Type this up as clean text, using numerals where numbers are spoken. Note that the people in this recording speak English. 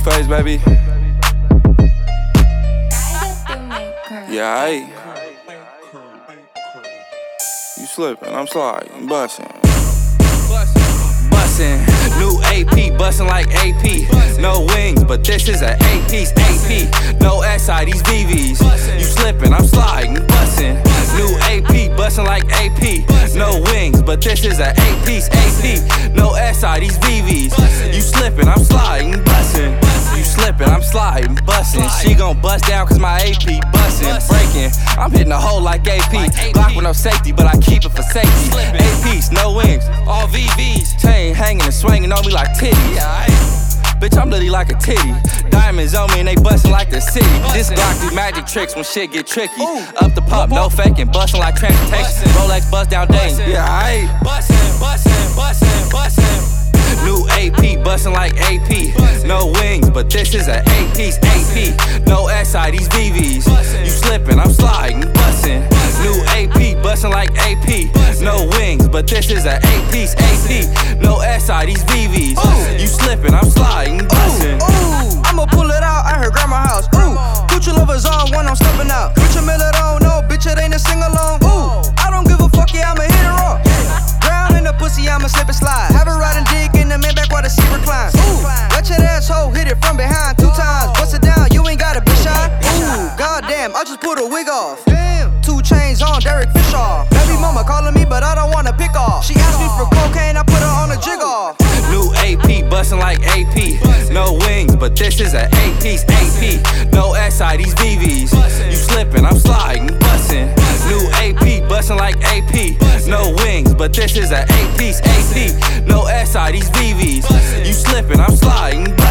Blueface, baby. Yeah, aight. You slipping, I'm sliding, bustin'. Bussin', new AP, bustin' like AP. No wings, but this is an eight-piece AP. No SI, these VVs. You slippin', I'm sliding, bussin'. New AP, bustin' like AP. No wings, but this is an eight-piece AP. No SI, these VVs. You slippin', I'm sliding, bussin'. You slippin', I'm sliding, bustin'. She gon' bust down cause my AP bustin', breaking. I'm hitting a hole like AP. Block with no safety, but I keep it for safety. APs, no wings, all VVs. Chain hanging and swinging on me like titties. Bitch, I'm literally like a titty. Diamonds on me and they bustin' like the city. This Glock do magic tricks when shit get tricky. Up the pump, no faking, bustin' like transportation. Rolex bust down days. Yeah, aight. New AP, bustin' like AP. No wings, but this is an eight-piece AP. No SI, these VVs. You slippin', I'm sliding, bustin'. New AP, bustin' like AP. No wings, but this is an eight-piece AP. No SI, these VVs. You slippin', I'm sliding, bustin'. I'ma pull it out at her grandma's house. Gucci lovers on when I'm steppin' out. Gucci Miller don't know, bitch, it ain't a sing-along. I don't give a fuck, yeah, I'ma hit her up. Ground in the pussy, I'ma slip and slide. Have her riding dick in the Maybach while the seat reclines. Let your asshole hit it from behind 2 times. Bust it down, you ain't gotta be shy. Goddamn, I just pulled a wig off. 2 chains on Derek Fisher. Baby mama calling me, but I don't wanna pick off. She asked me for cocaine, I put her on a jig off. New AP, bustin' like AP. No wings, but this is an eight-piece AP. No SI, these VVs. You slippin', I'm sliding, bustin'. New AP, bustin' like AP. No wings, but this is an eight-piece AP. No SI, these VVs. You slippin', I'm sliding,